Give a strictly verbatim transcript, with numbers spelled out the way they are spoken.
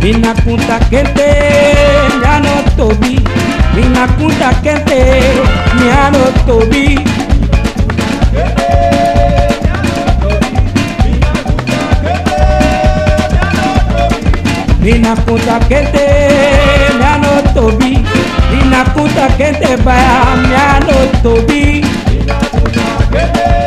Mina kunta kente miano tobi. Mina kunta kente miano tobi. Mina kunta kente miano tobi. Mina kunta kente ba miano tobi. Mina kunta kente